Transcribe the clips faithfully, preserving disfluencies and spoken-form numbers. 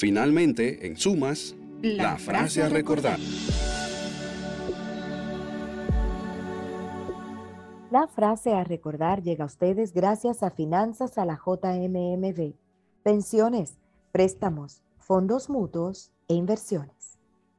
Finalmente, en sumas, la, la frase a recordar. La frase a recordar llega a ustedes gracias a Finanzas a la J M M B, pensiones, préstamos, fondos mutuos e inversiones.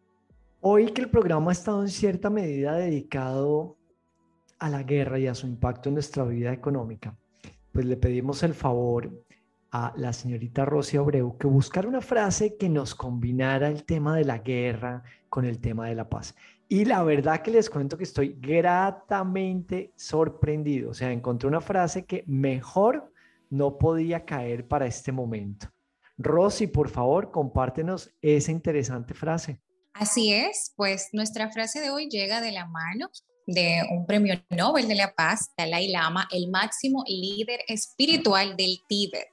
Hoy que el programa ha estado en cierta medida dedicado a la guerra y a su impacto en nuestra vida económica, pues le pedimos el favor a la señorita Rosy Abreu que buscara una frase que nos combinara el tema de la guerra con el tema de la paz. Y la verdad que les cuento que estoy gratamente sorprendido. O sea, encontré una frase que mejor no podía caer para este momento. Rosy, por favor, compártenos esa interesante frase. Así es, pues nuestra frase de hoy llega de la mano de un premio Nobel de la Paz, Dalai Lama, el máximo líder espiritual del Tíbet.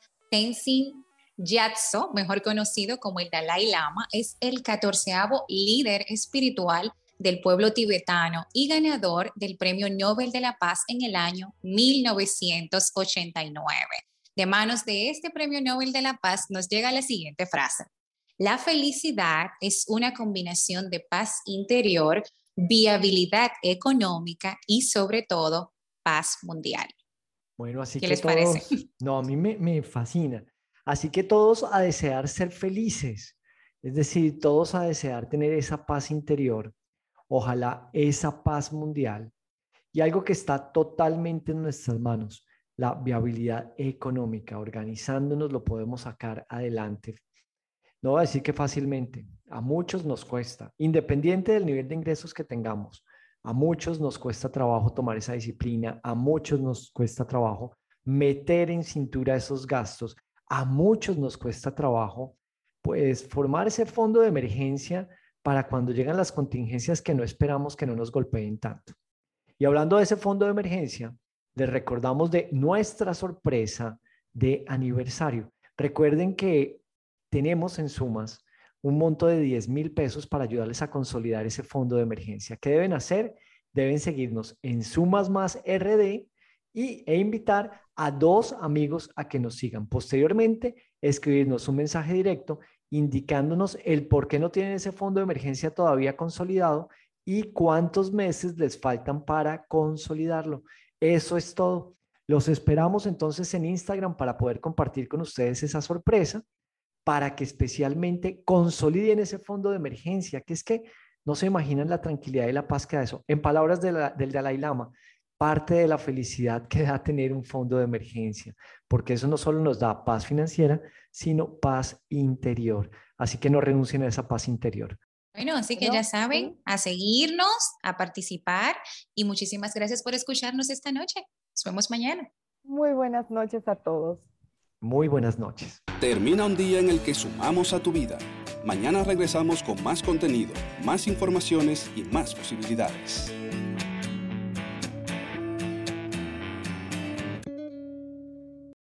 Tenzin Gyatso, mejor conocido como el Dalai Lama, es el catorceavo líder espiritual del pueblo tibetano y ganador del Premio Nobel de la Paz en el año mil novecientos ochenta y nueve. De manos de este Premio Nobel de la Paz nos llega la siguiente frase. La felicidad es una combinación de paz interior, viabilidad económica y sobre todo paz mundial. Bueno, así ¿Qué que les todos, parece? No, a mí me, me fascina. Así que todos a desear ser felices, es decir, todos a desear tener esa paz interior, ojalá esa paz mundial y algo que está totalmente en nuestras manos, la viabilidad económica. Organizándonos lo podemos sacar adelante. No voy a decir que fácilmente, a muchos nos cuesta, independiente del nivel de ingresos que tengamos. A muchos nos cuesta trabajo tomar esa disciplina, a muchos nos cuesta trabajo meter en cintura esos gastos, a muchos nos cuesta trabajo pues formar ese fondo de emergencia para cuando llegan las contingencias que no esperamos que no nos golpeen tanto. Y hablando de ese fondo de emergencia, les recordamos de nuestra sorpresa de aniversario. Recuerden que tenemos en sumas un monto de diez mil pesos para ayudarles a consolidar ese fondo de emergencia. ¿Qué deben hacer? Deben seguirnos en Sumas Más R D y, e invitar a dos amigos a que nos sigan. Posteriormente, escribirnos un mensaje directo indicándonos el por qué no tienen ese fondo de emergencia todavía consolidado y cuántos meses les faltan para consolidarlo. Eso es todo. Los esperamos entonces en Instagram para poder compartir con ustedes esa sorpresa, para que especialmente consoliden ese fondo de emergencia, que es que no se imaginan la tranquilidad y la paz que da eso. En palabras de la, del Dalai Lama, parte de la felicidad que da tener un fondo de emergencia, porque eso no solo nos da paz financiera, sino paz interior. Así que no renuncien a esa paz interior. Bueno, así que ya saben, a seguirnos, a participar y muchísimas gracias por escucharnos esta noche. Nos vemos mañana. Muy buenas noches a todos. Muy buenas noches. Termina un día en el que sumamos a tu vida. Mañana regresamos con más contenido, más informaciones y más posibilidades.